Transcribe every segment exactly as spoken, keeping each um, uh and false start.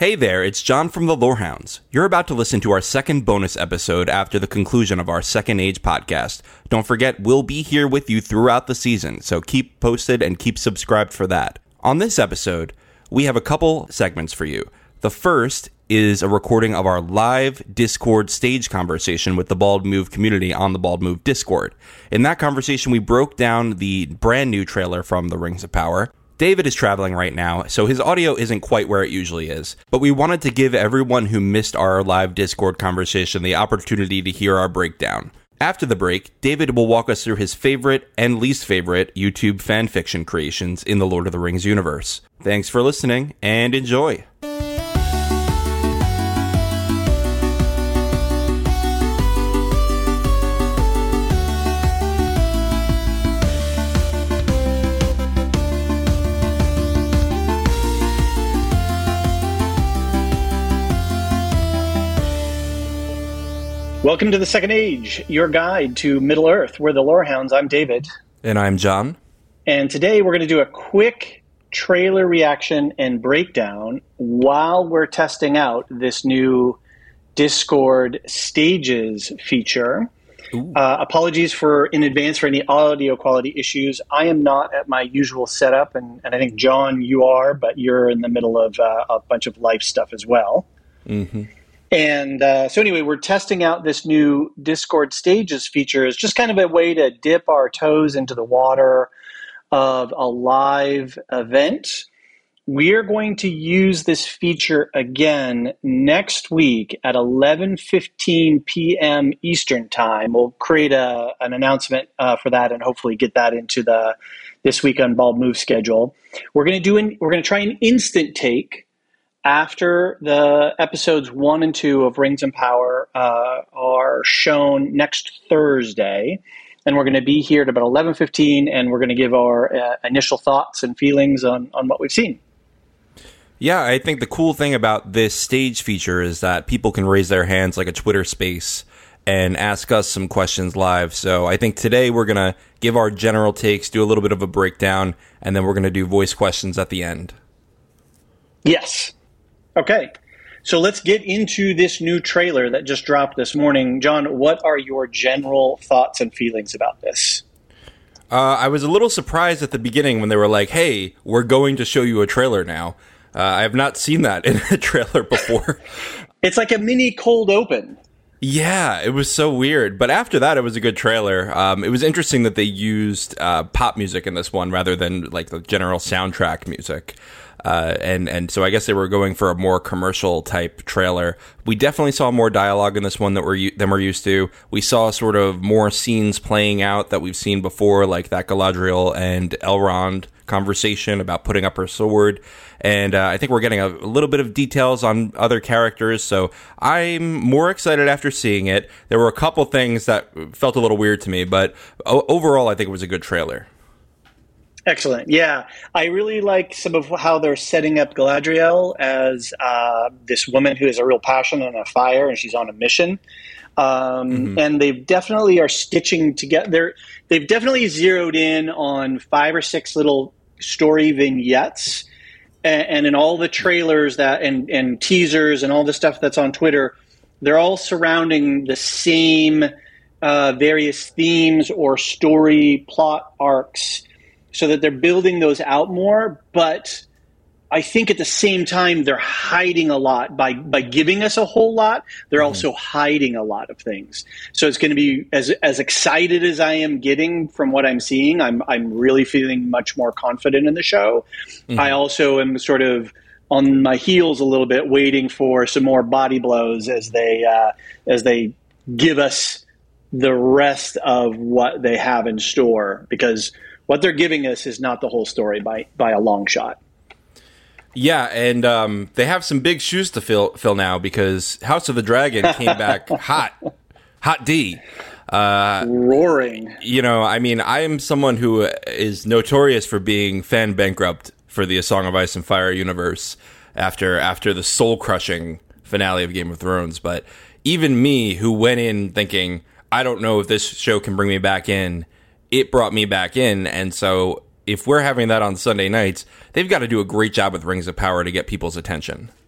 Hey there, it's John from the Lorehounds. You're about to listen to our second bonus episode after the conclusion of our Second Age podcast. Don't forget, we'll be here with you throughout the season, so keep posted and keep subscribed for that. On this episode, we have a couple segments for you. The first is a recording of our live Discord stage conversation with the Bald Move community on the Bald Move Discord. In that conversation, we broke down the brand new trailer from The Rings of Power. David is traveling right now, so his audio isn't quite where it usually is, but we wanted to give everyone who missed our live Discord conversation the opportunity to hear our breakdown. After the break, David will walk us through his favorite and least favorite YouTube fanfiction creations in the Lord of the Rings universe. Thanks for listening, and enjoy! Welcome to the Second Age, your guide to Middle-earth. We're the Lorehounds. I'm David. And I'm John. And today we're going to do a quick trailer reaction and breakdown while we're testing out this new Discord Stages feature. Uh, apologies for in advance for any audio quality issues. I am not at my usual setup, and, and I think, John, you are, but you're in the middle of uh, a bunch of life stuff as well. Mm-hmm. And uh, so anyway, we're testing out this new Discord Stages feature. It's just kind of a way to dip our toes into the water of a live event. We're going to use this feature again next week at eleven fifteen p.m. Eastern Time. We'll create a, an announcement uh, for that and hopefully get that into the This Week on Bald Move schedule. We're going to do an, we're going to try an instant take after the episodes one and two of Rings and Power uh, are shown next Thursday. And we're going to be here at about eleven fifteen, and we're going to give our uh, initial thoughts and feelings on, on what we've seen. Yeah, I think the cool thing about this stage feature is that people can raise their hands like a Twitter space and ask us some questions live. So I think today we're going to give our general takes, do a little bit of a breakdown, and then we're going to do voice questions at the end. Yes. Okay, so let's get into this new trailer that just dropped this morning. John, what are your general thoughts and feelings about this? Uh, I was a little surprised at the beginning when they were like, hey, we're going to show you a trailer now. Uh, I have not seen that in a trailer before. It's like a mini cold open. Yeah, it was so weird. But after that, it was a good trailer. Um, it was interesting that they used uh, pop music in this one rather than like the general soundtrack music. Uh, and, and so I guess they were going for a more commercial type trailer. We definitely saw more dialogue in this one that we're, than we're used to. We saw sort of more scenes playing out that we've seen before, like that Galadriel and Elrond conversation about putting up her sword. And uh, I think we're getting a, a little bit of details on other characters. So I'm more excited after seeing it. There were a couple things that felt a little weird to me, but o- overall I think it was a good trailer. Excellent. Yeah, I really like some of how they're setting up Galadriel as uh, this woman who has a real passion and a fire, and she's on a mission. Um, mm-hmm. And they definitely are stitching together. They've definitely zeroed in on five or six little story vignettes, and, and in all the trailers that and, and teasers and all the stuff that's on Twitter, they're all surrounding the same uh, various themes or story plot arcs, so that they're building those out more. But I think at the same time, they're hiding a lot. By by giving us a whole lot, they're mm-hmm. also hiding a lot of things. So it's going to be, as as excited as I am getting from what I'm seeing, I'm I'm really feeling much more confident in the show. Mm-hmm. I also am sort of on my heels a little bit, waiting for some more body blows as they uh, as they give us the rest of what they have in store, because what they're giving us is not the whole story by by a long shot. Yeah, and um, they have some big shoes to fill fill now, because House of the Dragon came back hot, hot D. Uh, Roaring. You know, I mean, I am someone who is notorious for being fan bankrupt for the A Song of Ice and Fire universe after after the soul-crushing finale of Game of Thrones. But even me, who went in thinking, I don't know if this show can bring me back in, it brought me back in. And so if we're having that on Sunday nights, they've got to do a great job with Rings of Power to get people's attention.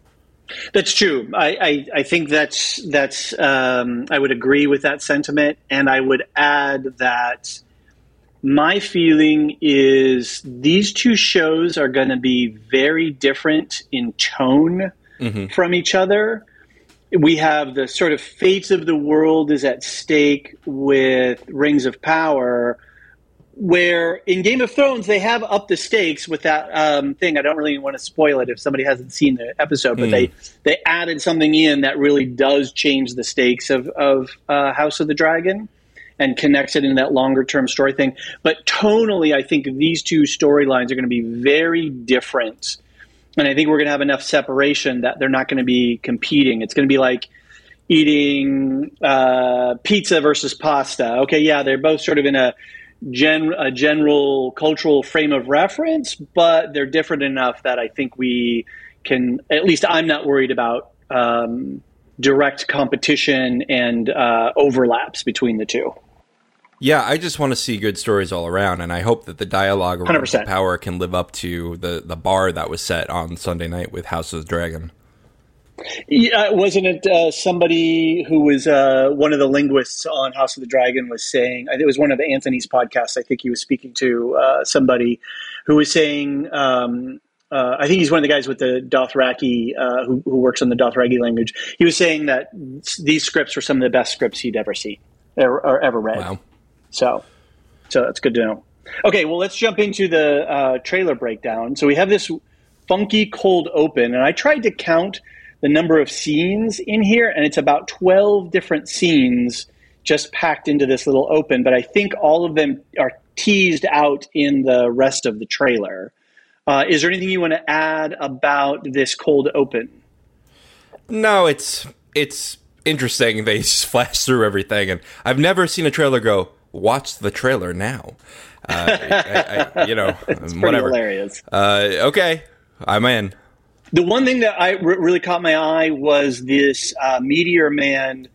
That's true. I, I, I think that's that's. Um, I would agree with that sentiment, and I would add that my feeling is these two shows are going to be very different in tone mm-hmm. from each other. We have the sort of fates of the world is at stake with Rings of Power, where in Game of Thrones, they have upped the stakes with that um, thing. I don't really want to spoil it if somebody hasn't seen the episode, but mm. they, they added something in that really does change the stakes of, of uh, House of the Dragon and connects it in that longer-term story thing. But tonally, I think these two storylines are going to be very different. And I think we're going to have enough separation that they're not going to be competing. It's going to be like eating uh, pizza versus pasta. Okay, yeah, they're both sort of in a Gen, a general cultural frame of reference, but they're different enough that I think we can, at least I'm not worried about um, direct competition and uh, overlaps between the two. Yeah, I just want to see good stories all around, and I hope that the dialogue around the Power can live up to the, the bar that was set on Sunday night with House of the Dragon. Yeah, wasn't it uh, somebody who was uh, one of the linguists on House of the Dragon was saying, it was one of Anthony's podcasts, I think he was speaking to uh, somebody who was saying, um, uh, I think he's one of the guys with the Dothraki, uh, who, who works on the Dothraki language. He was saying that these scripts were some of the best scripts he'd ever seen or, or ever read. Wow. So, so that's good to know. Okay, well, let's jump into the uh, trailer breakdown. So we have this funky cold open, and I tried to count the number of scenes in here, and it's about twelve different scenes just packed into this little open, but I think all of them are teased out in the rest of the trailer. Uh, is there anything you want to add about this cold open? No, it's it's interesting. They just flash through everything, and I've never seen a trailer go, watch the trailer now. Uh, I, I, you know, it's whatever. Hilarious. Uh, okay, I'm in. The one thing that I re- really caught my eye was this uh, Meteor Man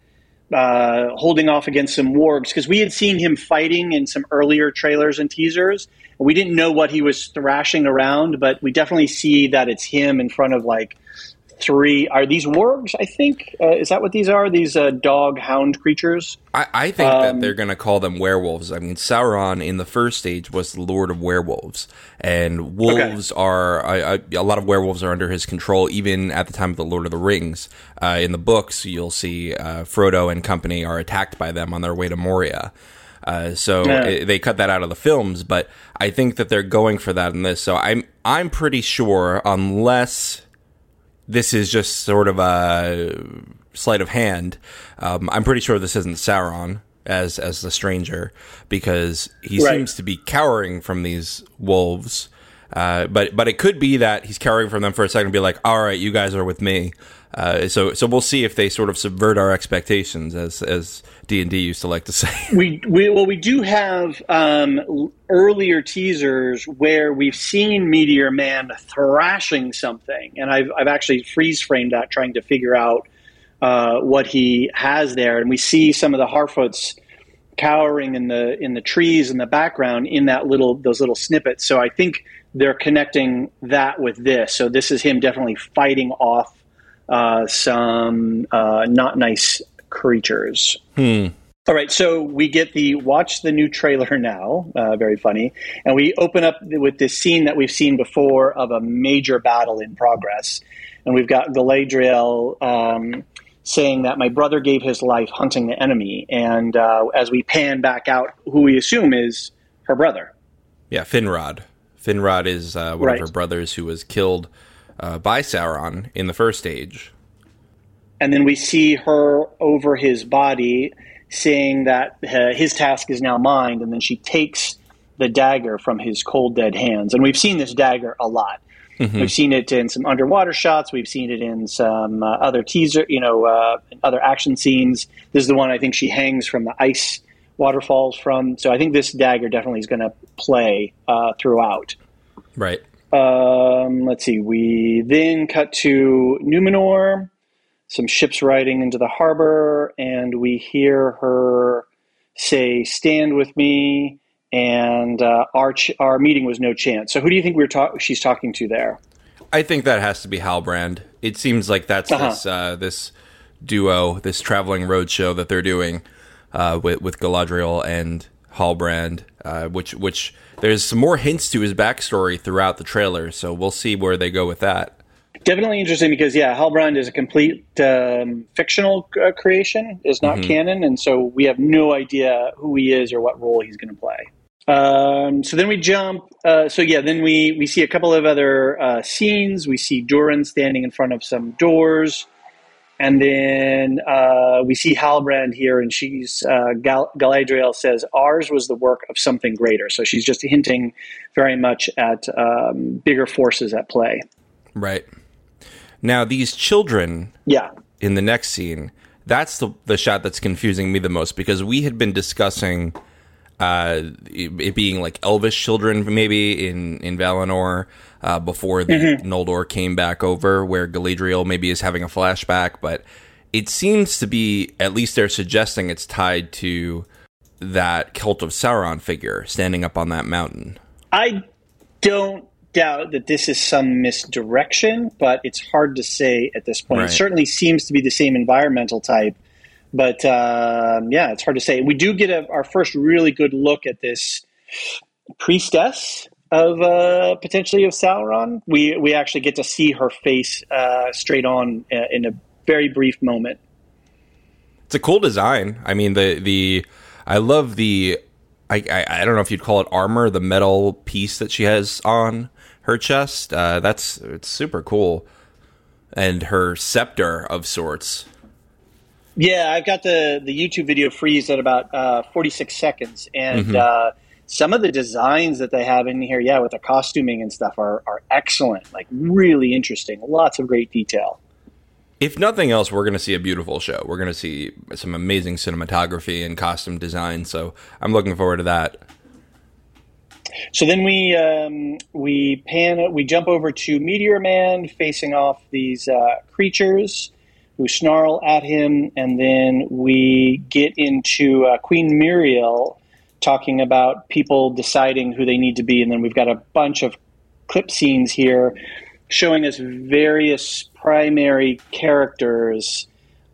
uh, holding off against some wargs, because we had seen him fighting in some earlier trailers and teasers. And we didn't know what he was thrashing around, but we definitely see that it's him in front of like three. Are these wargs, I think? Uh, is that what these are? These uh, dog hound creatures? I, I think um, that they're going to call them werewolves. I mean, Sauron in the first stage was the Lord of Werewolves, and wolves okay. are a, a lot of werewolves are under his control. Even at the time of the Lord of the Rings, uh, in the books, you'll see uh, Frodo and company are attacked by them on their way to Moria. Uh, so yeah. it, they cut that out of the films, but I think that they're going for that in this. So I'm I'm pretty sure, unless this is just sort of a sleight of hand, Um, I'm pretty sure this isn't Sauron as as the stranger, because he right. seems to be cowering from these wolves. Uh, but but it could be that he's cowering from them for a second and be like, all right, you guys are with me. Uh, so so we'll see if they sort of subvert our expectations, as as D and D used to like to say. We, we well we do have um, earlier teasers where we've seen Meteor Man thrashing something, and I've I've actually freeze framed that, trying to figure out uh, what he has there, and we see some of the Harfoots cowering in the in the trees in the background in that little those little snippets. So I think they're connecting that with this. So this is him definitely fighting off Uh, some uh, not nice creatures. Hmm. All right, so we get the watch the new trailer now, uh, very funny, and we open up with this scene that we've seen before of a major battle in progress, and we've got Galadriel um, saying that my brother gave his life hunting the enemy, and uh, as we pan back out, who we assume is her brother. Yeah, Finrod. Finrod is uh, one right. of her brothers who was killed Uh, by Sauron in the first stage. And then we see her over his body saying that uh, his task is now mine, and then she takes the dagger from his cold, dead hands. And we've seen this dagger a lot. Mm-hmm. We've seen it in some underwater shots. We've seen it in some uh, other teaser, you know, uh, other action scenes. This is the one I think she hangs from the ice waterfalls from. So I think this dagger definitely is going to play uh, throughout. Right. Um, let's see. We then cut to Numenor, some ships riding into the harbor, and we hear her say, "Stand with me," and uh, our ch- our meeting was no chance. So who do you think we're ta- she's talking to there? I think that has to be Halbrand. It seems like that's uh-huh. this uh, this duo, this traveling roadshow that they're doing uh, with with Galadriel and Halbrand, uh, which which there's some more hints to his backstory throughout the trailer, so we'll see where they go with that. Definitely interesting because, yeah, Halbrand is a complete um, fictional uh, creation, is not mm-hmm. canon, and so we have no idea who he is or what role he's going to play. Um, so then we jump, uh, so yeah, then we, we see a couple of other uh, scenes. We see Durin standing in front of some doors, and then uh, we see Halbrand here, and she's, uh, Gal- Galadriel says, ours was the work of something greater. So she's just hinting very much at um, bigger forces at play. Right. Now, these children yeah. in the next scene, that's the the shot that's confusing me the most, because we had been discussing uh, it, it being like elvish children maybe in, in Valinor uh, before the mm-hmm. Noldor came back over, where Galadriel maybe is having a flashback, but it seems to be, at least they're suggesting it's tied to that Cult of Sauron figure standing up on that mountain. I don't doubt that this is some misdirection, but it's hard to say at this point. Right. It certainly seems to be the same environmental type, but um, yeah, it's hard to say. We do get a, our first really good look at this priestess of uh, potentially of Sauron. We we actually get to see her face uh, straight on uh, in a very brief moment. It's a cool design. I mean, the the I love the I, I I don't know if you'd call it armor, the metal piece that she has on her chest. Uh, that's it's super cool, and her scepter of sorts. Yeah, I've got the the YouTube video freeze at about uh, forty-six seconds, and mm-hmm. uh, some of the designs that they have in here, yeah, with the costuming and stuff, are are excellent. Like really interesting, lots of great detail. If nothing else, we're going to see a beautiful show. We're going to see some amazing cinematography and costume design. So I'm looking forward to that. So then we um, we pan we jump over to Meteor Man facing off these uh, creatures who snarl at him, and then we get into uh, Queen Muriel talking about people deciding who they need to be, and then we've got a bunch of clip scenes here showing us various primary characters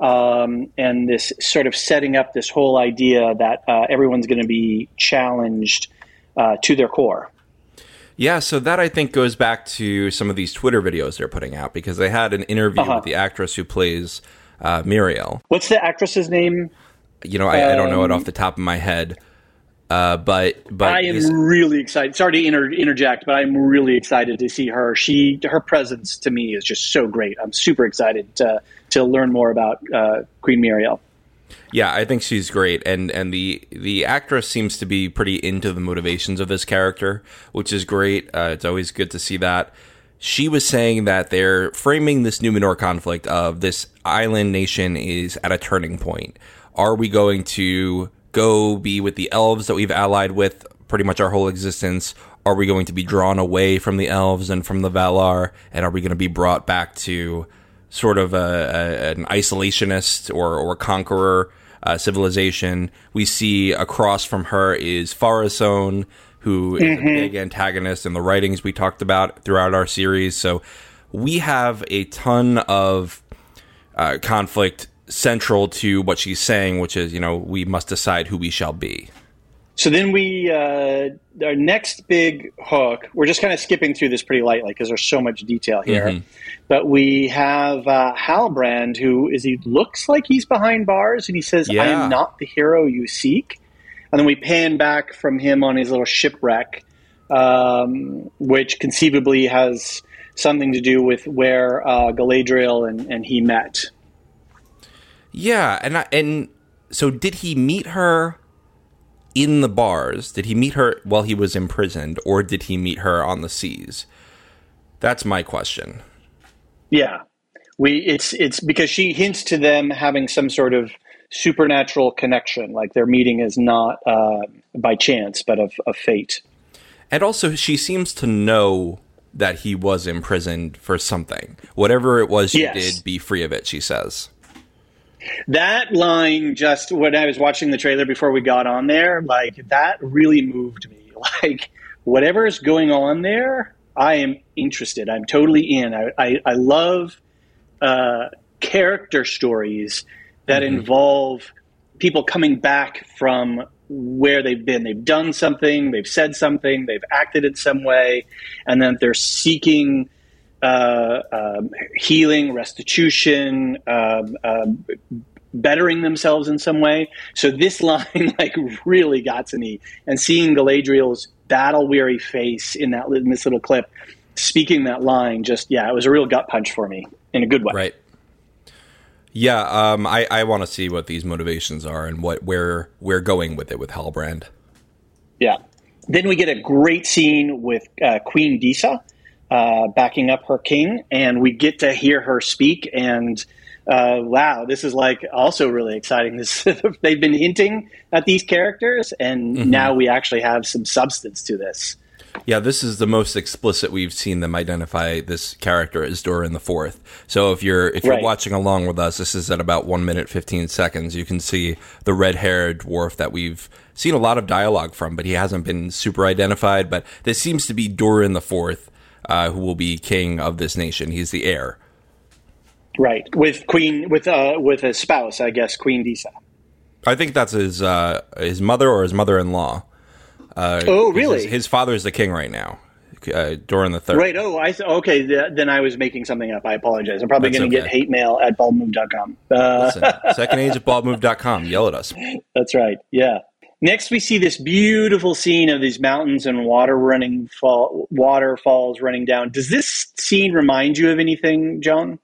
um, and this sort of setting up this whole idea that uh, everyone's going to be challenged Uh, to their core. Yeah, so that I think goes back to some of these Twitter videos they're putting out, because they had an interview uh-huh. with the actress who plays uh, Muriel. What's the actress's name? You know, I, um, I don't know it off the top of my head. Uh, but but I am really excited. Sorry to inter- interject, but I'm really excited to see her. She her presence to me is just so great. I'm super excited to to learn more about uh, Queen Muriel. Yeah, I think she's great, and and the the actress seems to be pretty into the motivations of this character, which is great. Uh, it's always good to see that. She was saying that they're framing this Numenor conflict of this island nation is at a turning point. Are we going to go be with the elves that we've allied with pretty much our whole existence? Are we going to be drawn away from the elves and from the Valar, and are we going to be brought back to sort of a, a, an isolationist or, or conqueror uh, civilization? We see across from her is Pharazôn, who is mm-hmm. a big antagonist in the writings we talked about throughout our series. So we have a ton of uh, conflict central to what she's saying, which is, you know, we must decide who we shall be. So then we, uh, our next big hook, we're just kind of skipping through this pretty lightly because there's so much detail here. Mm-hmm. But we have uh, Halbrand, who is, he looks like he's behind bars, and he says, yeah. I am not the hero you seek. And then we pan back from him on his little shipwreck, um, which conceivably has something to do with where uh, Galadriel and, and he met. Yeah, and I, and so did he meet her in the bars? Did he meet her while he was imprisoned, or did he meet her on the seas? That's my question. Yeah, we it's it's because she hints to them having some sort of supernatural connection, like their meeting is not uh, by chance, but of, of fate. And also, she seems to know that he was imprisoned for something. Whatever it was you yes. did, be free of it, she says. That line, just when I was watching the trailer before we got on there, like, that really moved me. Like, whatever is going on there, I am interested. I'm totally in. I, I, I love uh, character stories that mm-hmm. involve people coming back from where they've been. They've done something, they've said something, they've acted in some way, and then they're seeking uh, um, healing, restitution, um, um, bettering themselves in some way. So this line like really got to me, and seeing Galadriel's battle-weary face in that in this little clip, speaking that line, just yeah, it was a real gut punch for me in a good way. Right. Yeah, um, I, I want to see what these motivations are and what where we're going with it with Halbrand. Yeah. Then we get a great scene with uh, Queen Disa uh, backing up her king, and we get to hear her speak. And uh, wow, this is like also really exciting. This they've been hinting at these characters, and mm-hmm. now we actually have some substance to this. Yeah, this is the most explicit we've seen them identify this character as Durin the Fourth. So if you're if you're right. watching along with us, this is at about one minute fifteen seconds. You can see the red-haired dwarf that we've seen a lot of dialogue from, but he hasn't been super identified. But this seems to be Durin the Fourth, uh, who will be king of this nation. He's the heir, right? With Queen with uh with a spouse, I guess, Queen Disa. I think that's his uh, his mother or his mother-in-law. Uh, oh, really? His, his father is the king right now, uh, Durin the Third. Right. Oh, I th- okay. Th- then I was making something up. I apologize. I'm probably going to okay. get hate mail at bald move dot com. Uh, Listen, second age at bald move dot com. Yell at us. That's right. Yeah. Next, we see this beautiful scene of these mountains and water running, fall, waterfalls running down. Does this scene remind you of anything, John?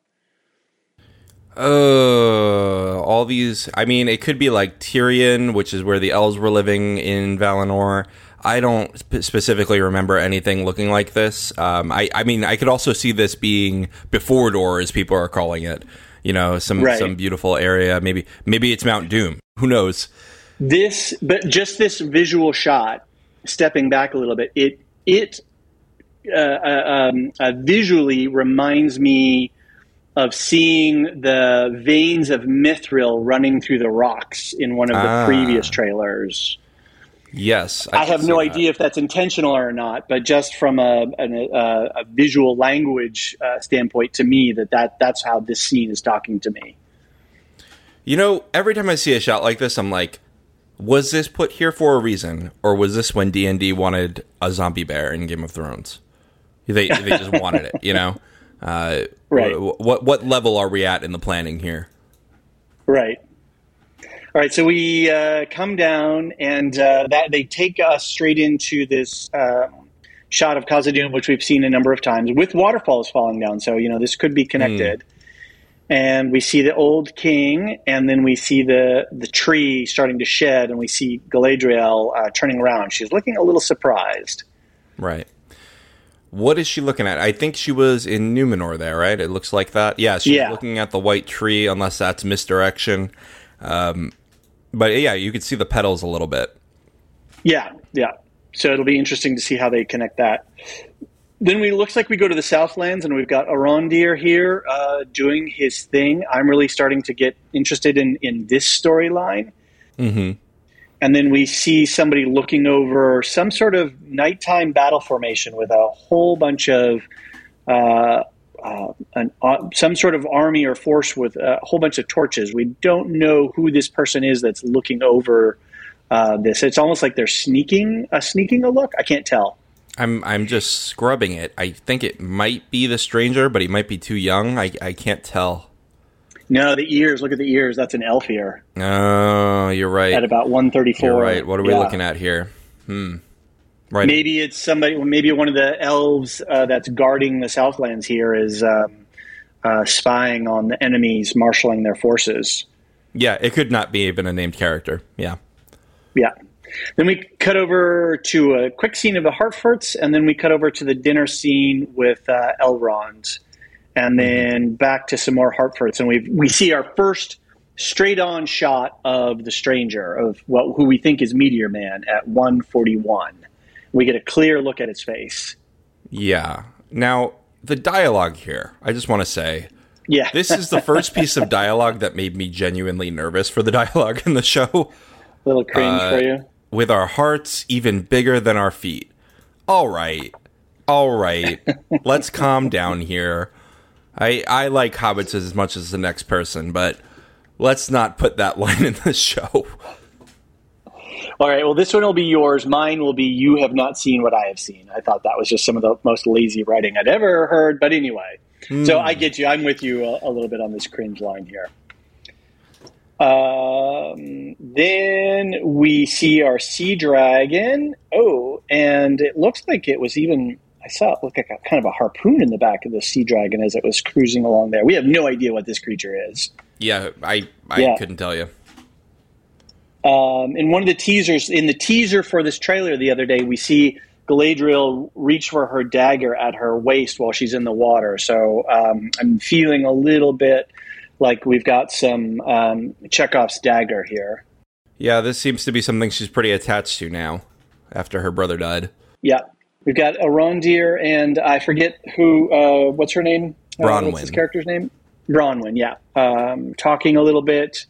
Uh, all these, I mean, it could be like Tirion, which is where the elves were living in Valinor. I don't sp- specifically remember anything looking like this. Um, I, I mean, I could also see this being Before Dor, as people are calling it. You know, some right. some beautiful area. Maybe maybe it's Mount Doom. Who knows? This, but just this visual shot, stepping back a little bit, it it uh, uh, um, uh, visually reminds me of seeing the veins of Mithril running through the rocks in one of the ah. previous trailers. Yes. I, I have no that. idea if that's intentional or not, but just from a, a, a visual language uh, standpoint, to me, that, that that's how this scene is talking to me. You know, every time I see a shot like this, I'm like, was this put here for a reason? Or was this when D and D wanted a zombie bear in Game of Thrones? They, they just wanted it, you know? Uh, right. What what level are we at in the planning here? Right. All right. So we uh, come down, and uh, that they take us straight into this uh, shot of Khazad-dûm, which we've seen a number of times, with waterfalls falling down. So you know this could be connected. Mm. And we see the old king, and then we see the the tree starting to shed, and we see Galadriel uh, turning around. She's looking a little surprised. Right. What is she looking at? I think she was in Numenor there, right? It looks like that. Yeah, she's yeah. looking at the white tree, unless that's misdirection. Um, but yeah, you could see the petals a little bit. Yeah, yeah. So it'll be interesting to see how they connect that. Then we looks like we go to the Southlands, and we've got Arondir here uh, doing his thing. I'm really starting to get interested in, in this storyline. Mm-hmm. And then we see somebody looking over some sort of nighttime battle formation with a whole bunch of uh, uh, an, uh, some sort of army or force with a whole bunch of torches. We don't know who this person is that's looking over uh, this. It's almost like they're sneaking, uh, sneaking a look. I can't tell. I'm I'm just scrubbing it. I think it might be the stranger, but he might be too young. I I can't tell. No, the ears. Look at the ears. That's an elf ear. Oh, you're right. At about one thirty-four. You're right. What are we yeah. looking at here? Hmm. Right. Maybe it's somebody. Maybe one of the elves uh, that's guarding the Southlands here is um, uh, spying on the enemies, marshaling their forces. Yeah, it could not be even a named character. Yeah. Yeah. Then we cut over to a quick scene of the Harfoots, and then we cut over to the dinner scene with uh, Elrond. And then back to some more Harfoots, and we we see our first straight-on shot of the stranger, of what who we think is Meteor Man at one forty-one. We get a clear look at his face. Yeah. Now, the dialogue here, I just want to say, yeah, this is the first piece of dialogue that made me genuinely nervous for the dialogue in the show. A little cringe uh, for you? With our hearts even bigger than our feet. All right. All right. Let's calm down here. I, I like hobbits as much as the next person, but let's not put that line in the show. All right, well, this one will be yours. Mine will be you have not seen what I have seen. I thought that was just some of the most lazy writing I'd ever heard, but anyway. Mm. So I get you. I'm with you a, a little bit on this cringe line here. Um, then we see our sea dragon. Oh, and it looks like it was even... I saw it look like a kind of a harpoon in the back of the sea dragon as it was cruising along there. We have no idea what this creature is. Yeah, I I yeah. couldn't tell you. Um, in one of the teasers, in the teaser for this trailer the other day, we see Galadriel reach for her dagger at her waist while she's in the water. So um, I'm feeling a little bit like we've got some um, Chekhov's dagger here. Yeah, this seems to be something she's pretty attached to now after her brother died. Yeah. We've got Arondir and I forget who, uh, what's her name? Bronwyn. Uh, what's his character's name? Bronwyn, yeah. Um, talking a little bit.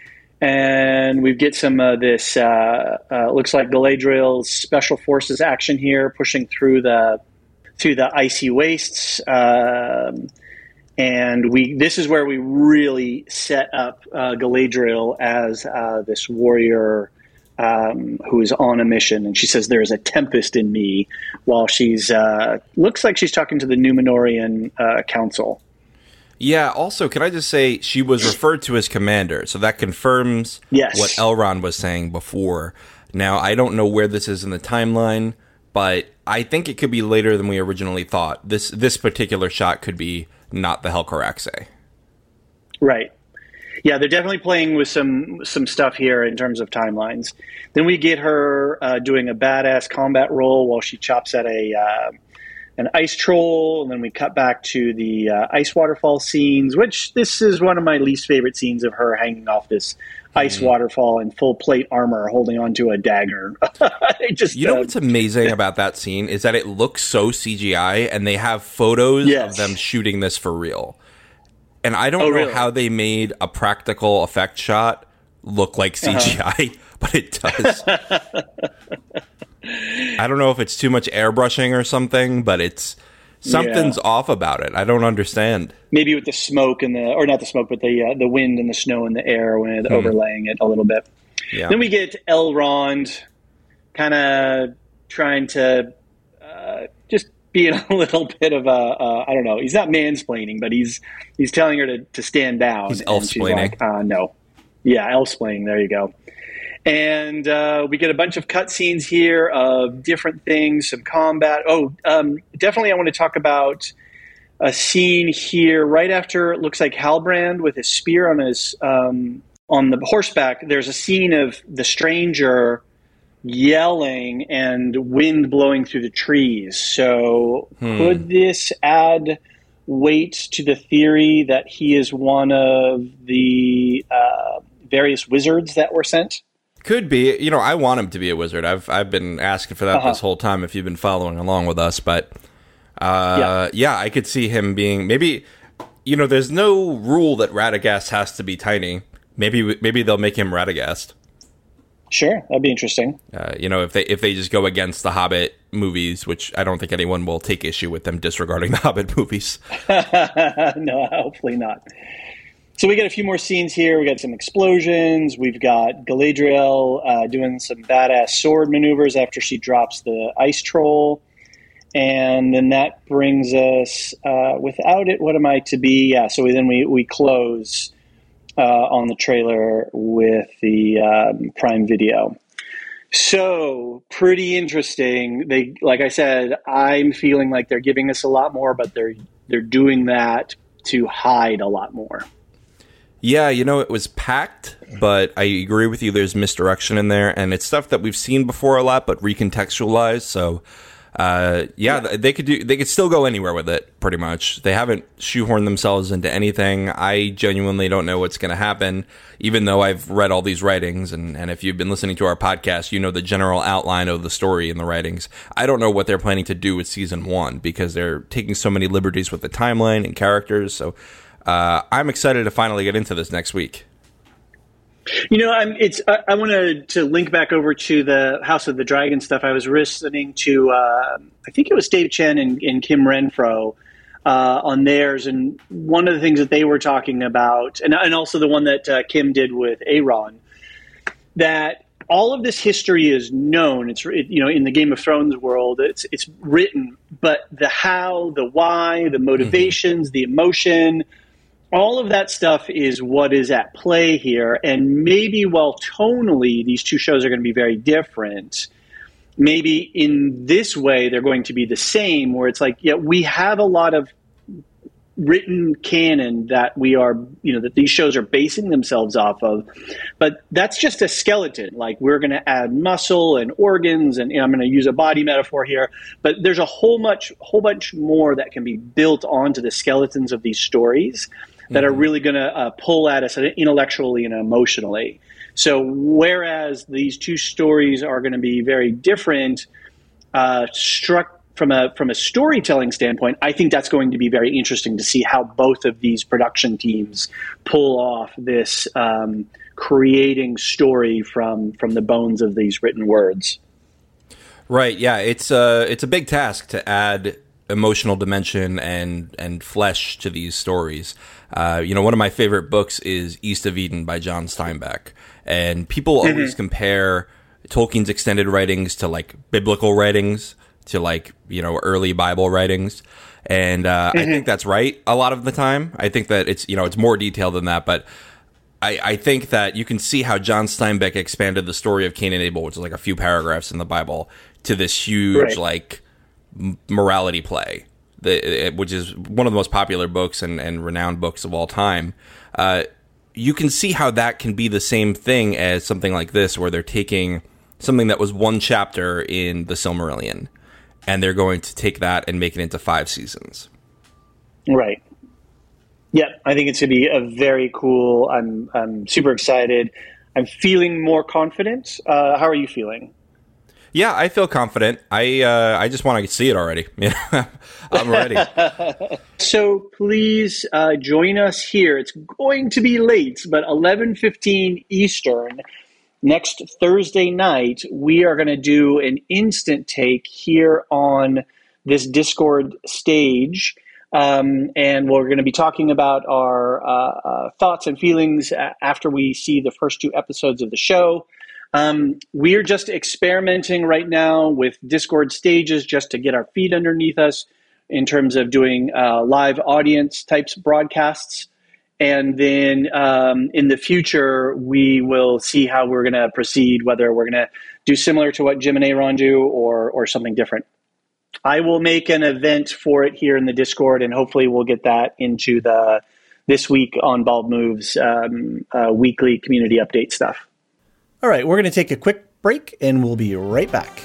And we get some of this, uh, uh, looks like Galadriel's special forces action here, pushing through the through the icy wastes. Um, and we this is where we really set up uh, Galadriel as uh, this warrior Um, who is on a mission, and she says there is a tempest in me while she's uh, looks like she's talking to the Númenórean uh, council. Yeah, also, can I just say she was referred to as commander, so that confirms yes. what Elrond was saying before. Now, I don't know where this is in the timeline, but I think it could be later than we originally thought. This this particular shot could be not the Helcaraxe. Right. Yeah, they're definitely playing with some some stuff here in terms of timelines. Then we get her uh, doing a badass combat roll while she chops at a uh, an ice troll, and then we cut back to the uh, ice waterfall scenes, which this is one of my least favorite scenes of her hanging off this ice mm. waterfall in full plate armor, holding onto a dagger. just you know uh, what's amazing about that scene is that it looks so C G I, and they have photos yes. of them shooting this for real. And I don't oh, know really? how they made a practical effect shot look like C G I, uh-huh. but it does. I don't know if it's too much airbrushing or something, but it's something's yeah. off about it. I don't understand. Maybe with the smoke and the, or not the smoke, but the uh, the wind and the snow in the air when it's hmm. overlaying it a little bit. Yeah. Then we get Elrond kind of trying to uh, just being a little bit of a, uh, I don't know, he's not mansplaining, but he's he's telling her to, to stand down. He's elf-splaining. Like, uh, no. Yeah, elf-splaining, there you go. And uh, we get a bunch of cutscenes here of different things, some combat. Oh, um, definitely I want to talk about a scene here right after it looks like Halbrand with his spear on his um, on the horseback. There's a scene of the stranger yelling and wind blowing through the trees. So hmm. could this add weight to the theory that he is one of the uh, various wizards that were sent? Could be. You know, I want him to be a wizard. I've I've been asking for that uh-huh. this whole time if you've been following along with us. But uh, yeah. yeah, I could see him being maybe, you know, there's no rule that Radagast has to be tiny. Maybe maybe they'll make him Radagast. Sure, that'd be interesting. Uh, you know, if they if they just go against the Hobbit movies, which I don't think anyone will take issue with them disregarding the Hobbit movies. No, hopefully not. So we got a few more scenes here. We got some explosions. We've got Galadriel uh, doing some badass sword maneuvers after she drops the ice troll. And then that brings us, uh, without it, what am I to be? Yeah, so we, then we, we close uh, on the trailer with the um, Prime Video. So pretty interesting. They, like I said, I'm feeling like they're giving us a lot more, but they're they're doing that to hide a lot more. Yeah, you know, it was packed, but I agree with you. There's misdirection in there, and it's stuff that we've seen before a lot, but recontextualized. So, uh, yeah, yeah, they could do. They could still go anywhere with it, pretty much. They haven't shoehorned themselves into anything. I genuinely don't know what's going to happen, even though I've read all these writings, and, and if you've been listening to our podcast, you know the general outline of the story in the writings. I don't know what they're planning to do with season one, because they're taking so many liberties with the timeline and characters, so... Uh, I'm excited to finally get into this next week. You know, I'm, it's. I, I want to to link back over to the House of the Dragon stuff. I was listening to, uh, I think it was Dave Chen and, and Kim Renfro uh, on theirs. And one of the things that they were talking about, and, and also the one that uh, Kim did with Aaron, that all of this history is known. It's it, you know in the Game of Thrones world, it's it's written, but the how, the why, the motivations, mm-hmm. the emotion, all of that stuff is what is at play here. And maybe while tonally these two shows are going to be very different, maybe in this way they're going to be the same, where it's like, yeah, we have a lot of written canon that we are, you know, that these shows are basing themselves off of, but that's just a skeleton. Like, we're going to add muscle and organs, and you know, I'm going to use a body metaphor here, but there's a whole much, whole bunch more that can be built onto the skeletons of these stories that mm-hmm. are really going to uh, pull at us intellectually and emotionally. So whereas these two stories are going to be very different, uh, struck From a from a storytelling standpoint, I think that's going to be very interesting to see how both of these production teams pull off this um, creating story from from the bones of these written words. Right. Yeah. It's a it's a big task to add emotional dimension and and flesh to these stories. Uh, you know, one of my favorite books is East of Eden by John Steinbeck, and people mm-hmm. always compare Tolkien's extended writings to like biblical writings, to like, you know, early Bible writings. And uh, mm-hmm. I think that's right a lot of the time. I think that it's, you know, it's more detailed than that. But I, I think that you can see how John Steinbeck expanded the story of Cain and Abel, which is like a few paragraphs in the Bible, to this huge, right. like, m- morality play, the, which is one of the most popular books and, and renowned books of all time. Uh, you can see how that can be the same thing as something like this, where they're taking something that was one chapter in the Silmarillion, and they're going to take that and make it into five seasons. Right. Yeah, I think it's going to be a very cool. I'm I'm super excited. I'm feeling more confident. Uh, how are you feeling? Yeah, I feel confident. I uh, I just want to see it already. I'm ready. So please uh, join us here. It's going to be late, but eleven fifteen Eastern. Next Thursday night, we are going to do an instant take here on this Discord stage, um, and we're going to be talking about our uh, uh, thoughts and feelings after we see the first two episodes of the show. Um, we're just experimenting right now with Discord stages just to get our feet underneath us in terms of doing uh, live audience types broadcasts. And then um, in the future, we will see how we're going to proceed, whether we're going to do similar to what Jim and Aaron do or or something different. I will make an event for it here in the Discord, and hopefully we'll get that into the this week on Bald Moves um, uh, weekly community update stuff. All right, we're going to take a quick break, and we'll be right back.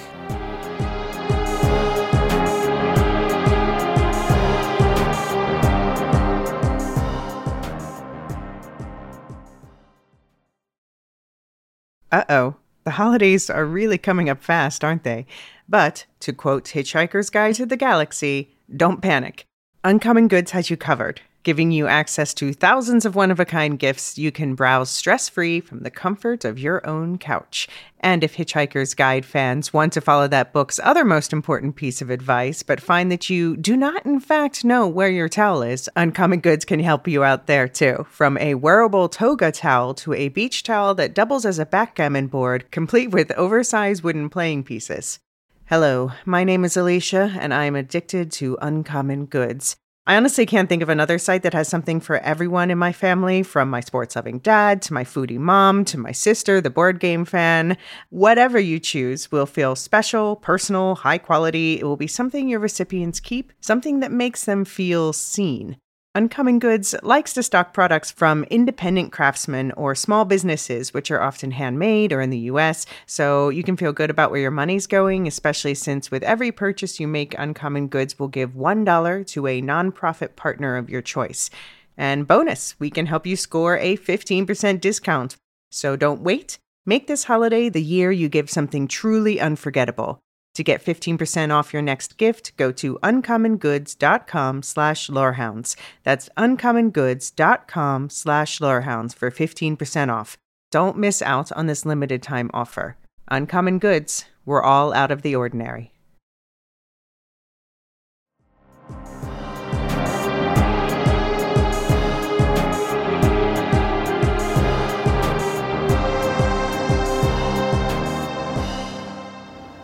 Uh-oh, the holidays are really coming up fast, aren't they? But, to quote Hitchhiker's Guide to the Galaxy, don't panic. Uncommon Goods has you covered, giving you access to thousands of one-of-a-kind gifts you can browse stress-free from the comfort of your own couch. And if Hitchhiker's Guide fans want to follow that book's other most important piece of advice, but find that you do not in fact know where your towel is, Uncommon Goods can help you out there too. From a wearable toga towel to a beach towel that doubles as a backgammon board, complete with oversized wooden playing pieces. Hello, my name is Alicia, and I am addicted to Uncommon Goods. I honestly can't think of another site that has something for everyone in my family, from my sports-loving dad to my foodie mom to my sister, the board game fan. Whatever you choose will feel special, personal, high quality. It will be something your recipients keep, something that makes them feel seen. Uncommon Goods likes to stock products from independent craftsmen or small businesses, which are often handmade or in the U S, so you can feel good about where your money's going, especially since with every purchase you make, Uncommon Goods will give one dollar to a nonprofit partner of your choice. And bonus, we can help you score a fifteen percent discount. So don't wait. Make this holiday the year you give something truly unforgettable. To get fifteen percent off your next gift, go to uncommongoods.com slash lorehounds. That's uncommongoods.com slash lorehounds for fifteen percent off. Don't miss out on this limited time offer. Uncommon Goods, we're all out of the ordinary.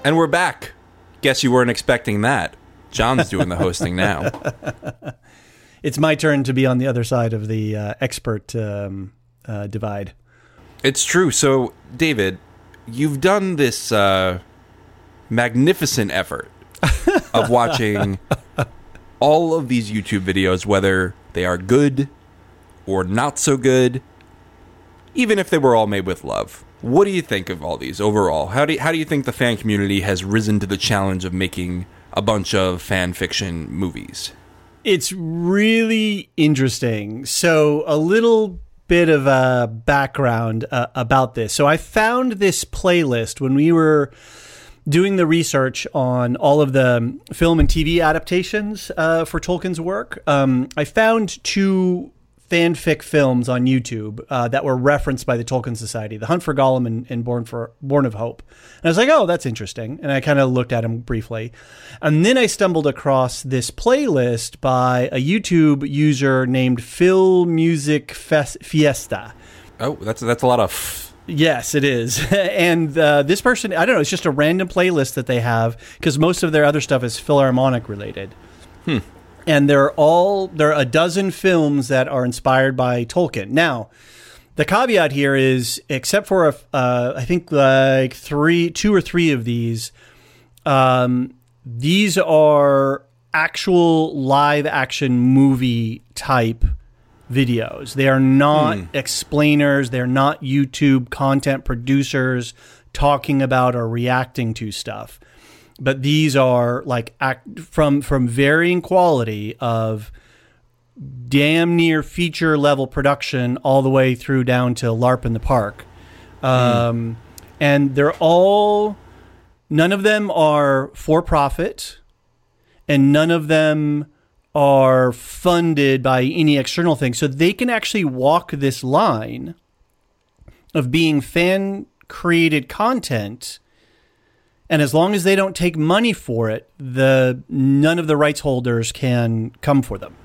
And we're back. Guess you weren't expecting that. John's doing the hosting now. It's my turn to be on the other side of the uh, expert um, uh, divide. It's true. So, David, you've done this uh, magnificent effort of watching all of these YouTube videos, whether they are good or not so good, even if they were all made with love. What do you think of all these overall? How do you, how do you think the fan community has risen to the challenge of making a bunch of fan fiction movies? It's really interesting. So a little bit of a background uh, about this. So I found this playlist when we were doing the research on all of the film and T V adaptations uh, for Tolkien's work. Um, I found two fanfic films on YouTube uh, that were referenced by the Tolkien Society, The Hunt for Gollum and, and Born for Born of Hope. And I was like, oh, that's interesting. And I kind of looked at them briefly. And then I stumbled across this playlist by a YouTube user named Phil Music Fes- Fiesta. Oh, that's that's a lot of... F- Yes, it is. And uh, this person, I don't know, it's just a random playlist that they have because most of their other stuff is Philharmonic related. Hmm. And they're all, there are a dozen films that are inspired by Tolkien. Now, the caveat here is, except for, a, uh, I think like three, two or three of these, um, these are actual live action movie type videos. They are not hmm. explainers. They're not YouTube content producers talking about or reacting to stuff. But these are like act from from varying quality of damn near feature level production all the way through down to LARP in the park. Um, mm. And they're all, none of them are for profit and none of them are funded by any external thing. So they can actually walk this line of being fan created content. And as long as they don't take money for it, the none of the rights holders can come for them.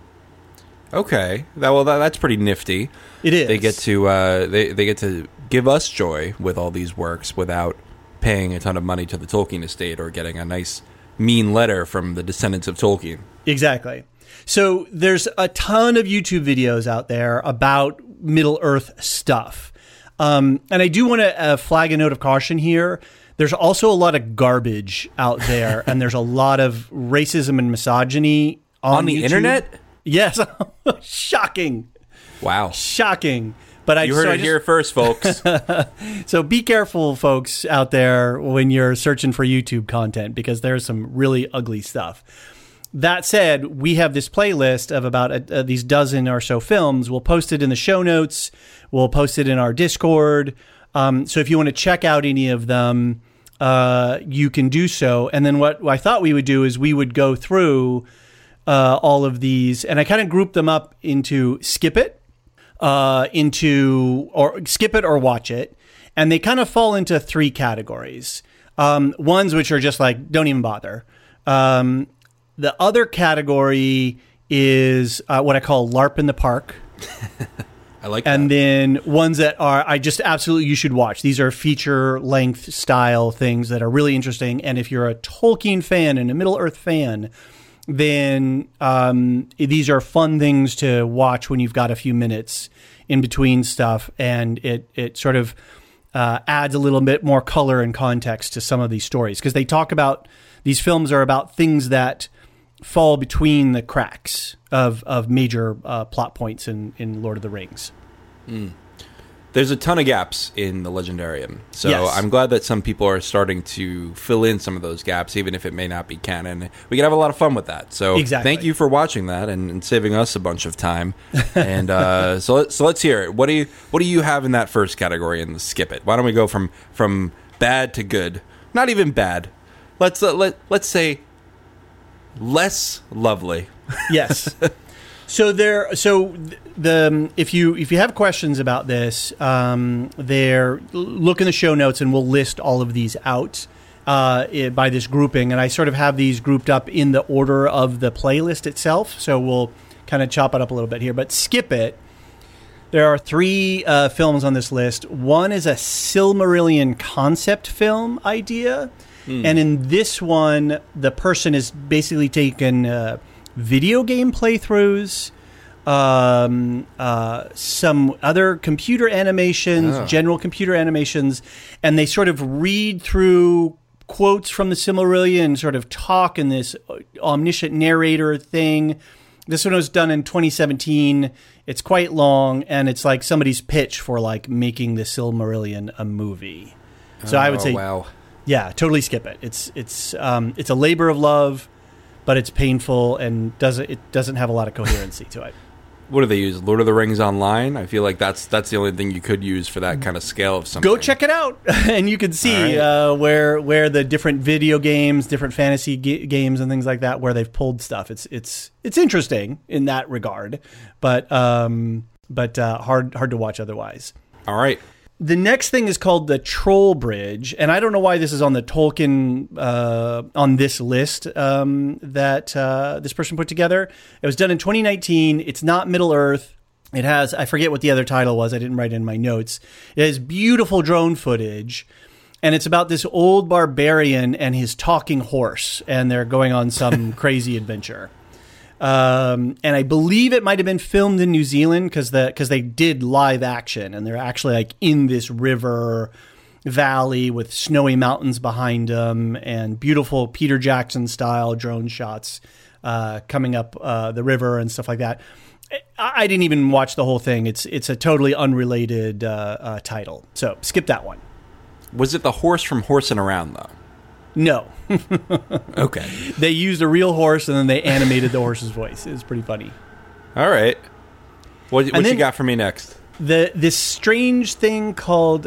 Okay, that, well, that, that's pretty nifty. It is. They get to uh, they they get to give us joy with all these works without paying a ton of money to the Tolkien estate or getting a nice mean letter from the descendants of Tolkien. Exactly. So there's a ton of YouTube videos out there about Middle Earth stuff, um, and I do want to uh, flag a note of caution here. There's also a lot of garbage out there, and there's a lot of racism and misogyny on, on the YouTube. internet. Yes, shocking. Wow, shocking. But I you heard so it I just, here first, folks. So be careful, folks out there, when you're searching for YouTube content, because there's some really ugly stuff. That said, we have this playlist of about a, a, these dozen or so films. We'll post it in the show notes. We'll post it in our Discord. Um, so if you want to check out any of them, uh, you can do so. And then what I thought we would do is we would go through uh, all of these, and I kind of grouped them up into skip it, uh, into or skip it or watch it, and they kind of fall into three categories. Um, ones which are just like don't even bother. Um, the other category is uh, what I call LARP in the park. I like that. And then ones that are, I just absolutely, you should watch. These are feature length style things that are really interesting. And if you're a Tolkien fan and a Middle Earth fan, then um, these are fun things to watch when you've got a few minutes in between stuff. And it, it sort of uh, adds a little bit more color and context to some of these stories. Because they talk about, these films are about things that fall between the cracks of of major uh, plot points in, in Lord of the Rings. Mm. There's a ton of gaps in the Legendarium. So yes. I'm glad that some people are starting to fill in some of those gaps, even if it may not be canon. We can have a lot of fun with that. So exactly. Thank you for watching that and, and saving us a bunch of time. And uh, so, let, so let's hear it. What do you what do you have in that first category in the skip it? Why don't we go from, from bad to good? Not even bad. Let's uh, let let's say less lovely. Yes. So there. So the if you if you have questions about this, um, there look in the show notes, and we'll list all of these out uh, by this grouping. And I sort of have these grouped up in the order of the playlist itself. So we'll kind of chop it up a little bit here. But skip it There are three uh, films on this list. One is a Silmarillion concept film idea. Mm. And in this one, the person is basically taken uh, video game playthroughs, um, uh, some other computer animations, oh. general computer animations, and they sort of read through quotes from the Silmarillion, sort of talk in this omniscient narrator thing. This one was done in twenty seventeen. It's quite long, and it's like somebody's pitch for like making the Silmarillion a movie. So oh, I would say, wow. yeah, totally skip it. It's it's um, it's a labor of love, but it's painful and doesn't it doesn't have a lot of coherency to it. What do they use? Lord of the Rings Online? I feel like that's that's the only thing you could use for that kind of scale of something. Go check it out, and you can see right. uh, where where the different video games, different fantasy ga- games, and things like that, where they've pulled stuff. It's it's it's interesting in that regard, but um, but uh, hard hard to watch otherwise. All right. The next thing is called the Troll Bridge, and I don't know why this is on the Tolkien uh, on this list um, that uh, this person put together. It was done in twenty nineteen. It's not Middle Earth. It has, I forget what the other title was. I didn't write it in my notes. It has beautiful drone footage, and it's about this old barbarian and his talking horse, and they're going on some crazy adventure. Um, and I believe it might have been filmed in New Zealand because the because they did live action, and they're actually like in this river valley with snowy mountains behind them and beautiful Peter Jackson style drone shots uh, coming up uh, the river and stuff like that. I, I didn't even watch the whole thing. It's it's a totally unrelated uh, uh, title, so skip that one. Was it the horse from Horsing Around though? No. Okay. They used a real horse and then they animated the horse's voice. It was pretty funny. All right. What, what you got for me next? The this strange thing called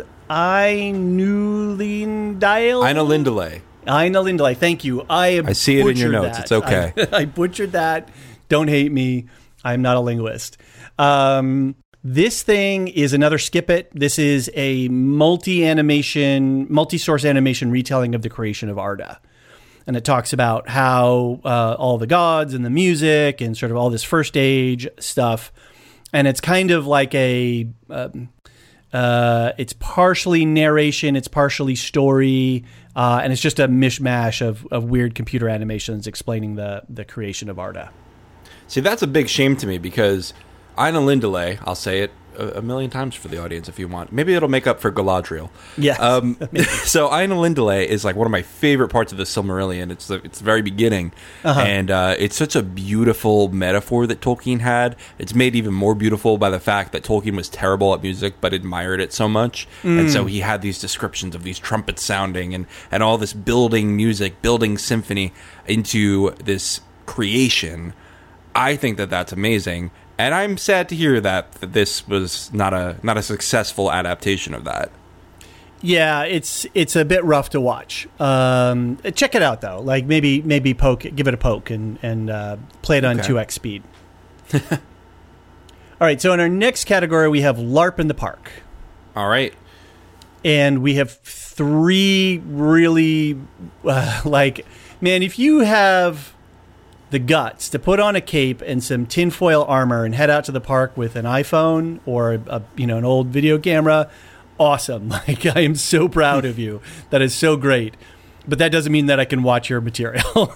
Ainulindale. Ainulindale. Ainulindale. Thank you. I I see it in your notes. That. It's okay. I, I butchered that. Don't hate me. I'm not a linguist. Um, This thing is another skip it. This is a multi-animation, multi-source animation retelling of the creation of Arda. And it talks about how uh, all the gods and the music and sort of all this first age stuff. And it's kind of like a, um, uh, it's partially narration, it's partially story, uh, and it's just a mishmash of, of weird computer animations explaining the, the creation of Arda. See, that's a big shame to me because Ainulindale, I'll say it a, a million times for the audience if you want. Maybe it'll make up for Galadriel. Yeah. Um, so Ainulindale is like one of my favorite parts of the Silmarillion. It's the, it's the very beginning. Uh-huh. And uh, it's such a beautiful metaphor that Tolkien had. It's made even more beautiful by the fact that Tolkien was terrible at music but admired it so much. Mm. And so he had these descriptions of these trumpets sounding and, and all this building music, building symphony into this creation. I think that that's amazing. And I'm sad to hear that, that this was not a not a successful adaptation of that. Yeah, it's it's a bit rough to watch. Um, check it out though. Like maybe maybe poke, give it a poke, and and uh, play it on two x speed. All right. So in our next category, we have LARP in the Park. All right. And we have three really uh, like man. If you have the guts to put on a cape and some tinfoil armor and head out to the park with an iPhone or a, you know an old video camera, awesome. Like I am so proud of you. That is so great. But that doesn't mean that I can watch your material.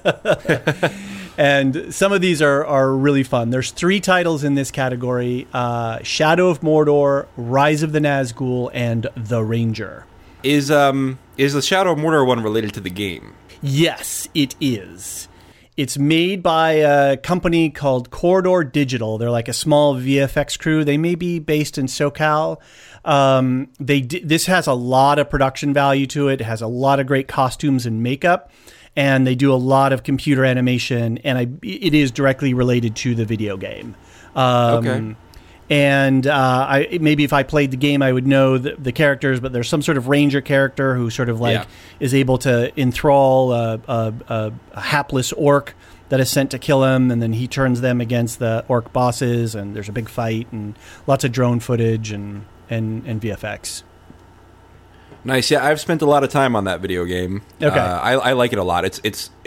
And some of these are, are really fun. There's three titles in this category: uh, Shadow of Mordor, Rise of the Nazgul, and The Ranger. Is um is the Shadow of Mordor one related to the game? Yes, it is. It's made by a company called Corridor Digital. They're like a small V F X crew. They may be based in SoCal. Um, they d- this has a lot of production value to it. It has a lot of great costumes and makeup, and they do a lot of computer animation. And I, it is directly related to the video game. Um, okay. And uh, I maybe if I played the game, I would know the, the characters, but there's some sort of ranger character who sort of like yeah. is able to enthrall a, a, a, a hapless orc that is sent to kill him, and then he turns them against the orc bosses, and there's a big fight, and lots of drone footage and, and, and V F X. Nice. Yeah, I've spent a lot of time on that video game. Okay. Uh, I, I like it a lot. It's it's it's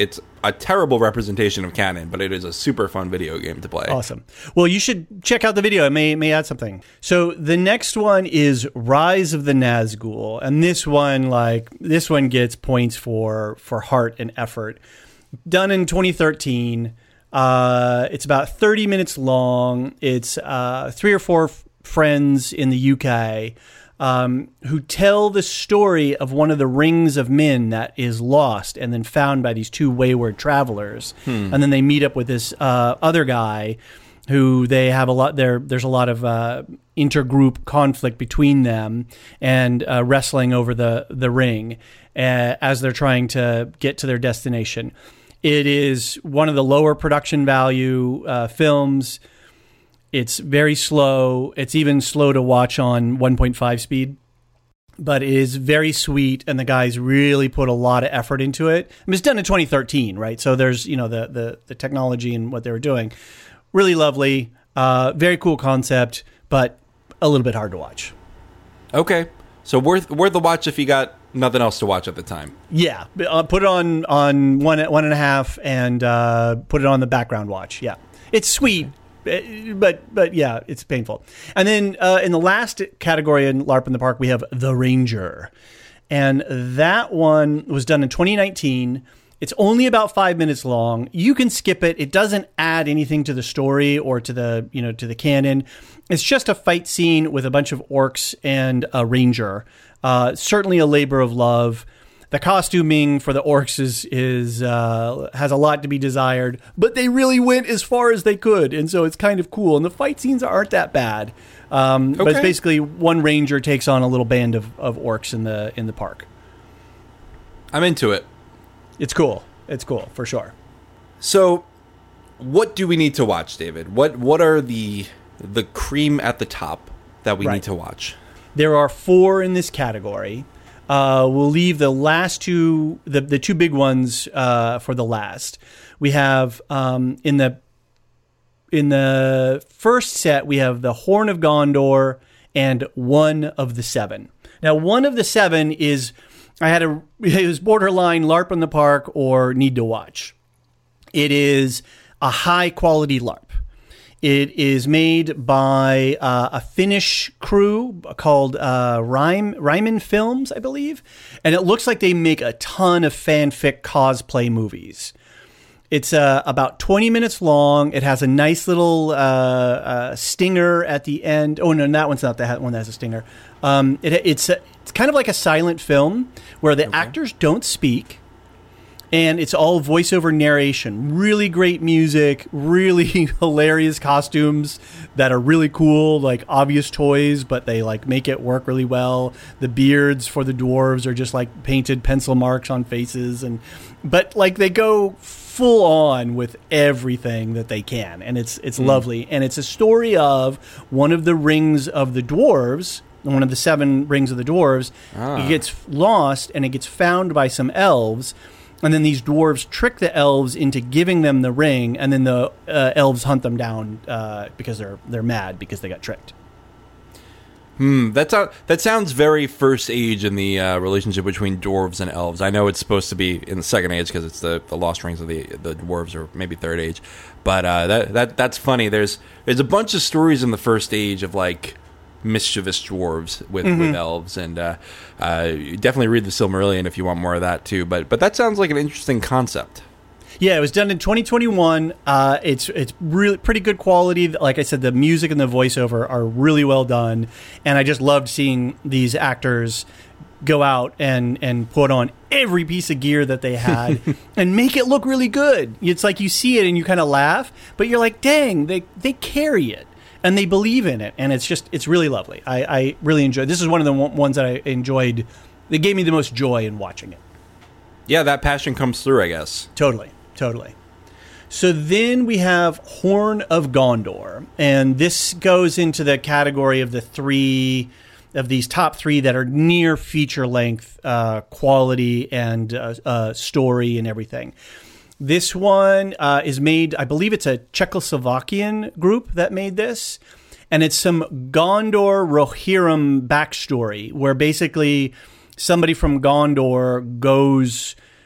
a terrible representation of canon, but it is a super fun video game to play. Awesome. Well, you should check out the video. It may may add something. So the next one is Rise of the Nazgul, and this one, like this one, gets points for for heart and effort. Done in twenty thirteen. Uh, it's about thirty minutes long. It's uh, three or four f- friends in the U K. Um, who tell the story of one of the rings of Min that is lost and then found by these two wayward travelers. Hmm. And then they meet up with this uh, other guy who they have a lot there. There's a lot of uh, intergroup conflict between them and uh, wrestling over the, the ring uh, as they're trying to get to their destination. It is one of the lower production value uh, films. It's very slow. It's even slow to watch on one point five speed, but it is very sweet, and the guys really put a lot of effort into it. I mean, it's done in twenty thirteen, right? So there's, you know, the the, the technology and what they were doing. Really lovely, uh, very cool concept, but a little bit hard to watch. Okay, so worth worth the watch if you got nothing else to watch at the time. Yeah, uh, put it on on one one and a half, and uh, put it on the background watch. Yeah, it's sweet. But but yeah, it's painful. And then uh, in the last category in LARP in the Park, we have The Ranger. And that one was done in twenty nineteen. It's only about five minutes long. You can skip it. It doesn't add anything to the story or to the, you know, to the canon. It's just a fight scene with a bunch of orcs and a ranger. Uh, certainly a labor of love. The costuming for the orcs is is uh, has a lot to be desired, but they really went as far as they could, and so it's kind of cool. And the fight scenes aren't that bad, um, okay. But it's basically one ranger takes on a little band of, of orcs in the in the park. I'm into it. It's cool. It's cool for sure. So, what do we need to watch, David? What what are the the cream at the top that we right. need to watch? There are four in this category. Uh, we'll leave the last two, the, the two big ones, uh, for the last. We have um, in the in the first set we have the Horn of Gondor and One of the Seven. Now, One of the Seven is I had a it was borderline LARP in the Park or need to watch. It is a high quality LARP. It is made by uh, a Finnish crew called uh, Rime, Ryman Films, I believe. And it looks like they make a ton of fanfic cosplay movies. It's uh, about twenty minutes long. It has a nice little uh, uh, stinger at the end. Oh, no, that one's not the one that has a stinger. Um, it, it's, a, it's kind of like a silent film where the okay. actors don't speak. And it's all voiceover narration, really great music, really hilarious costumes that are really cool, like obvious toys, but they like make it work really well. The beards for the dwarves are just like painted pencil marks on faces, and but like they go full on with everything that they can, and it's it's mm. lovely. And it's a story of one of the rings of the dwarves, one of the seven rings of the dwarves. Ah. It gets lost, and it gets found by some elves. And then these dwarves trick the elves into giving them the ring, and then the uh, elves hunt them down uh, because they're they're mad because they got tricked. Hmm, that's a, that sounds very First Age in the uh, relationship between dwarves and elves. I know it's supposed to be in the Second Age because it's the, the lost rings of the the dwarves, or maybe Third Age. But uh, that that that's funny. There's there's a bunch of stories in the First Age of like mischievous dwarves with, mm-hmm. with elves, and uh, uh, definitely read the Silmarillion if you want more of that too. But but that sounds like an interesting concept. Yeah, it was done in twenty twenty-one. Uh, it's it's really pretty good quality. Like I said, the music and the voiceover are really well done, and I just loved seeing these actors go out and, and put on every piece of gear that they had and make it look really good. It's like you see it and you kind of laugh, but you're like, dang, they they carry it. And they believe in it, and it's just, it's really lovely. I, I really enjoyed, this is one of the ones that I enjoyed, that gave me the most joy in watching it. Yeah, that passion comes through, I guess. Totally, totally. So then we have Horn of Gondor, and this goes into the category of the three, of these top three that are near feature-length uh, quality and uh, uh, story and everything. This one uh, is made, I believe it's a Czechoslovakian group that made this. And it's some Gondor Rohirrim backstory where basically somebody from Gondor goes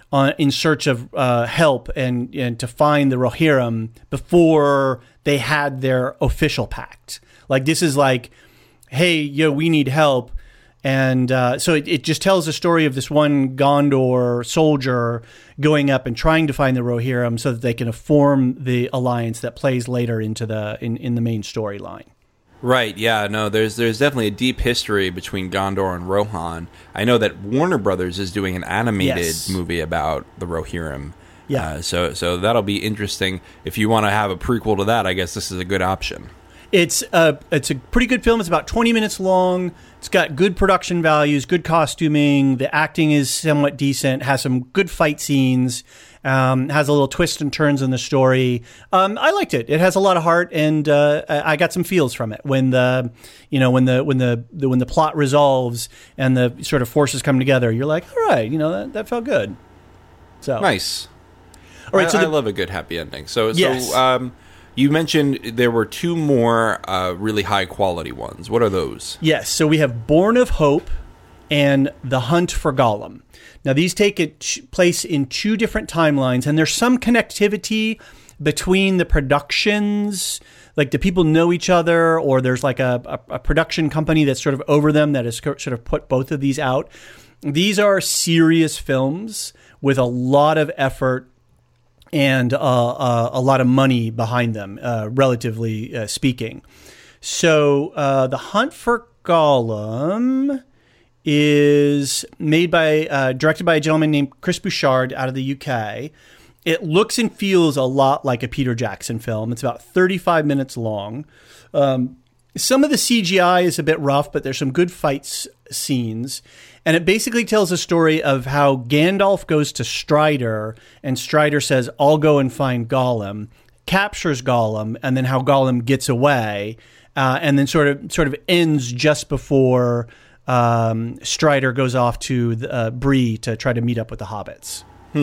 on, in search of uh, help and, and to find the Rohirrim before they had their official pact. Like, this is like, hey, yo, we need help. And uh, so it, it just tells the story of this one Gondor soldier going up and trying to find the Rohirrim so that they can form the alliance that plays later into the in, in the main storyline. Right, yeah, no, there's there's definitely a deep history between Gondor and Rohan. I know that Warner Brothers is doing an animated Yes. movie about the Rohirrim. Yeah. Uh, so so that'll be interesting. If you want to have a prequel to that, I guess this is a good option. It's a it's a pretty good film. It's about twenty minutes long. It's got good production values, good costuming. The acting is somewhat decent. Has some good fight scenes. Um, has a little twist and turns in the story. Um, I liked it. It has a lot of heart, and uh, I I got some feels from it when the you know when the when the, the when the plot resolves and the sort of forces come together. You're like, all right, you know that, that felt good. So Nice. All right, I, so I the, love a good happy ending. So Yes. so um, you mentioned there were two more uh, really high quality ones. What are those? Yes, so we have Born of Hope and The Hunt for Gollum. Now, these take it ch- place in two different timelines, and there's some connectivity between the productions. Like, the people know each other, or there's like a, a, a production company that's sort of over them that has sort of put both of these out. These are serious films with a lot of effort and uh, uh, a lot of money behind them, uh, relatively uh, speaking. So uh, The Hunt for Gollum is made by, uh, directed by a gentleman named Chris Bouchard out of the U K. It looks and feels a lot like a Peter Jackson film. It's about thirty-five minutes long. Um, some of the C G I is a bit rough, but there's some good fight s- scenes. And it basically tells a story of how Gandalf goes to Strider, and Strider says, I'll go and find Gollum, captures Gollum, and then how Gollum gets away, uh, and then sort of sort of ends just before um, Strider goes off to the, uh, Bree to try to meet up with the hobbits.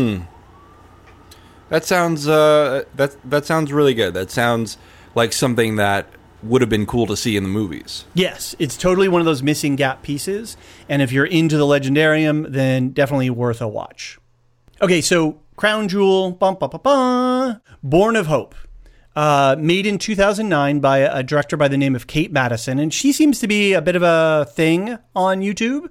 That sounds uh, that that sounds really good. That sounds like something that would have been cool to see in the movies. Yes, it's totally one of those missing gap pieces. And if you're into the Legendarium, then definitely worth a watch. Okay, so Crown Jewel, bum, bum, bum, bum, Born of Hope. Uh, made in two thousand nine by a director by the name of Kate Madison. And she seems to be a bit of a thing on YouTube.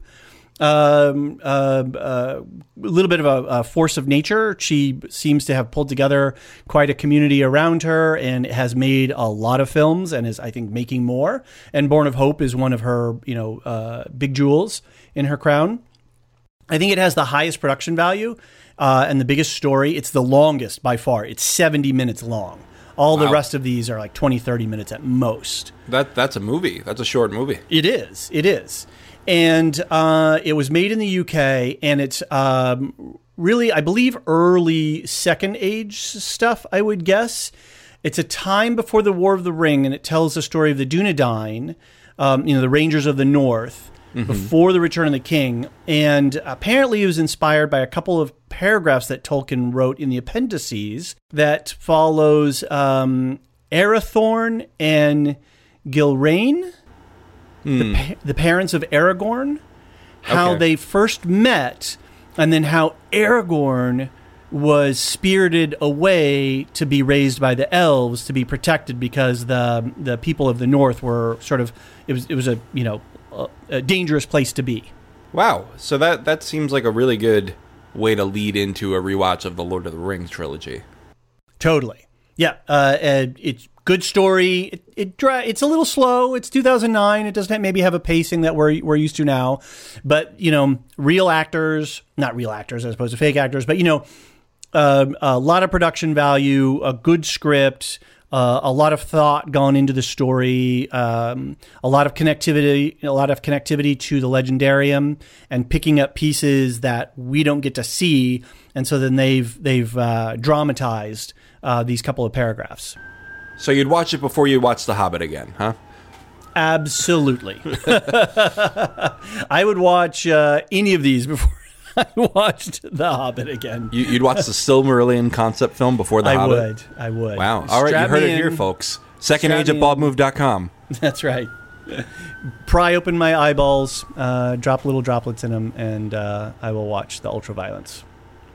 Um, uh, uh, a little bit of a, a force of nature. She seems to have pulled together quite a community around her and has made a lot of films and is, I think, making more. And Born of Hope is one of her, you know, uh, big jewels in her crown. I think it has the highest production value uh, and the biggest story. It's the longest by far. It's seventy minutes long. All Wow. the rest of these are like twenty, thirty minutes at most. That that's a movie. That's a short movie. It is. It is. And uh, it was made in the U K, and it's um, really, I believe, early Second Age stuff, I would guess. It's a time before the War of the Ring, and it tells the story of the Dunedain, um, you know, the Rangers of the North, mm-hmm. before the Return of the King. And apparently it was inspired by a couple of paragraphs that Tolkien wrote in the appendices that follows um, Arathorn and Gilrain, the, pa- the parents of Aragorn, how Okay. they first met, and then how Aragorn was spirited away to be raised by the elves to be protected because the the people of the north were sort of it was it was a you know a, a dangerous place to be. Wow. So that that seems like a really good way to lead into a rewatch of the Lord of the Rings trilogy. Totally. Yeah. Uh, and it's good story. It, it dry, it's a little slow. It's two thousand nine. It doesn't maybe have a pacing that we're we're used to now, but you know, real actors, not real actors as opposed to fake actors, but you know, uh, a lot of production value, a good script, uh, a lot of thought gone into the story, um, a lot of connectivity, a lot of connectivity to the Legendarium, and picking up pieces that we don't get to see, and so then they've they've uh, dramatized uh, these couple of paragraphs. So you'd watch it before you watch The Hobbit again, huh? Absolutely. I would watch uh, any of these before I watched The Hobbit again. You, you'd watch the Silmarillion concept film before The I Hobbit? would. I would. Wow. All right, Strap you heard me it here, in. folks. Second Strap Age at me in. bald move dot com. That's right. Pry open my eyeballs, uh, drop little droplets in them, and uh, I will watch the ultraviolence.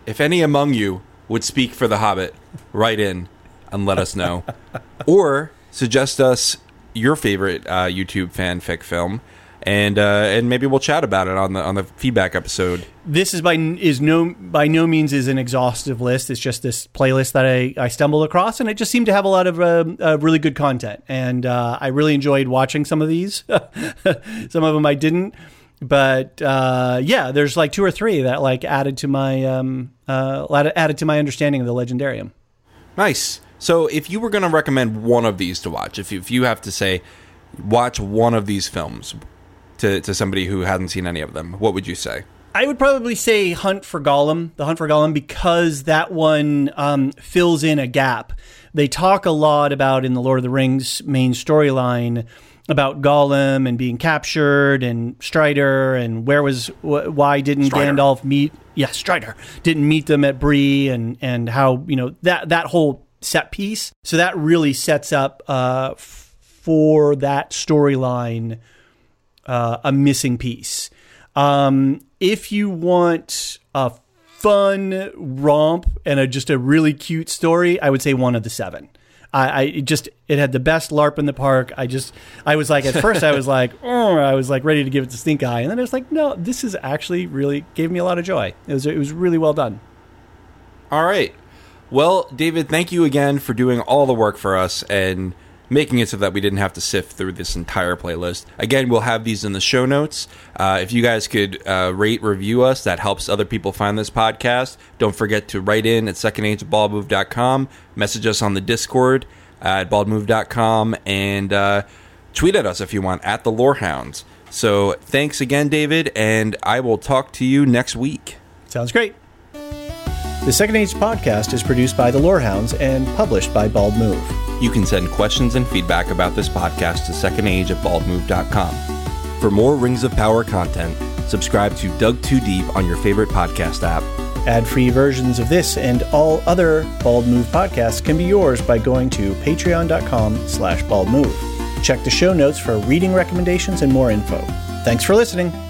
if any among you would speak for The Hobbit, write in and let us know. Or suggest us your favorite uh, YouTube fanfic film, and uh, and maybe we'll chat about it on the on the feedback episode. This is by is no by no means is an exhaustive list. It's just this playlist that I, I stumbled across, and it just seemed to have a lot of uh, uh, really good content. And uh, I really enjoyed watching some of these. Some of them I didn't, but uh, yeah, there's like two or three that like added to my um, uh, added to my understanding of the Legendarium. Nice. So if you were going to recommend one of these to watch, if you, if you have to say, watch one of these films to, to somebody who hasn't seen any of them, what would you say? I would probably say Hunt for Gollum, The Hunt for Gollum, because that one um, fills in a gap. They talk a lot about, in the Lord of the Rings main storyline, about Gollum and being captured and Strider and where was, wh- why didn't Strider. Gandalf meet, yeah, Strider, didn't meet them at Bree, and, and how, you know, that, that whole set piece. So that really sets up uh, f- for that storyline uh, a missing piece. Um, if you want a fun romp and a, just a really cute story, I would say One of the Seven. I, I it just it had the best LARP in the park. I just I was like, at first I was like, oh, I was like ready to give it to Stink Eye, and then I was like, no, this is actually really gave me a lot of joy. It was it was really well done. All right. Well, David, thank you again for doing all the work for us and making it so that we didn't have to sift through this entire playlist. Again, we'll have these in the show notes. Uh, if you guys could uh, rate, review us, that helps other people find this podcast. Don't forget to write in at second age at bald move dot com, message us on the Discord uh, at bald move dot com, and uh, tweet at us if you want, at the Lorehounds. So thanks again, David, and I will talk to you next week. Sounds great. The Second Age podcast is produced by the Lorehounds and published by Bald Move. You can send questions and feedback about this podcast to second age at bald move dot com. For more Rings of Power content, subscribe to Dug Too Deep on your favorite podcast app. Ad-free versions of this and all other Bald Move podcasts can be yours by going to patreon.com slash baldmove. Check the show notes for reading recommendations and more info. Thanks for listening.